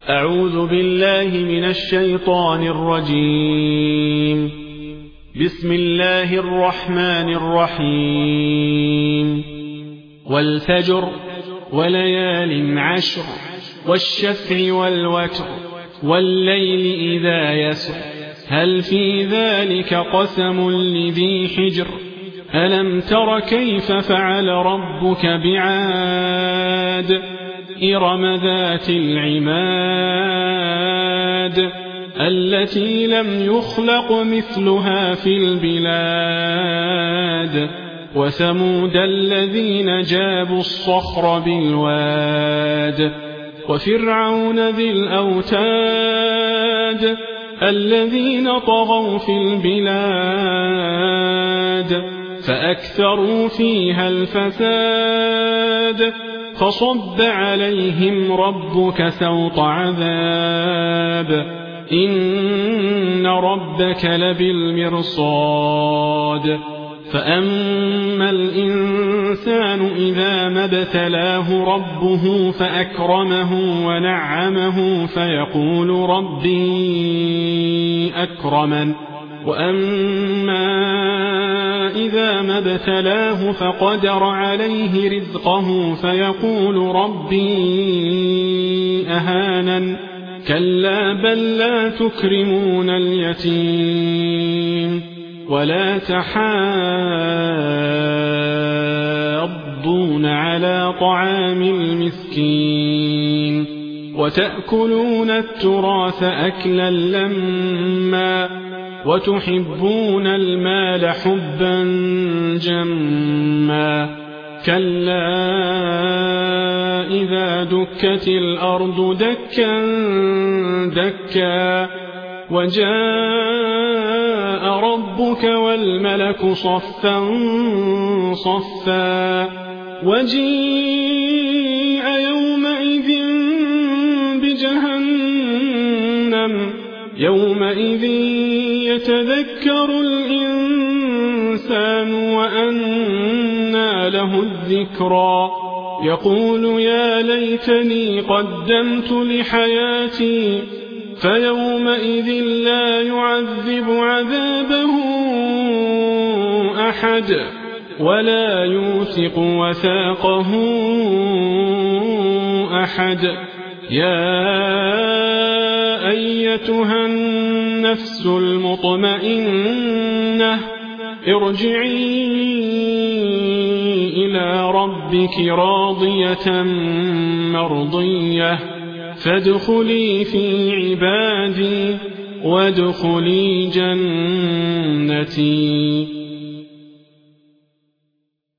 أعوذ بالله من الشيطان الرجيم. بسم الله الرحمن الرحيم. والفجر وليال عشر والشفع والوتر والليل إذا يسر هل في ذلك قسم لذي حجر ألم تر كيف فعل ربك بعاد إرم ذات العماد التي لم يخلق مثلها في البلاد وثمود الذين جابوا الصخر بالواد وفرعون ذي الأوتاد الذين طغوا في البلاد فأكثروا فيها الفساد فصب عليهم ربك سوط عذاب إن ربك لبالمرصاد فأما الإنسان إذا ما ابتلاه ربه فأكرمه ونعمه فيقول ربي أكرمن وأما إذا ما ابتلاه فقدر عليه رزقه فيقول ربي أهانن كلا بل لا تكرمون اليتيم ولا تحاضون على طعام المسكين وتأكلون التراث أكلا لما وتحبون المال حبا جما كلا إذا دكت الأرض دكا دكا وجاء ربك والملك صفا صفا وجيء يومئذ بجهنم يومئذ يتذكر الإنسان وأنى له الذكرى يقول يا ليتني قدمت لحياتي فيومئذ لا يعذب عذابه أحد ولا يوثق وثاقه أحد يا أيتها النفس المطمئنة ارجعي إلى ربك راضية مرضية فادخلي في عبادي وادخلي جنتي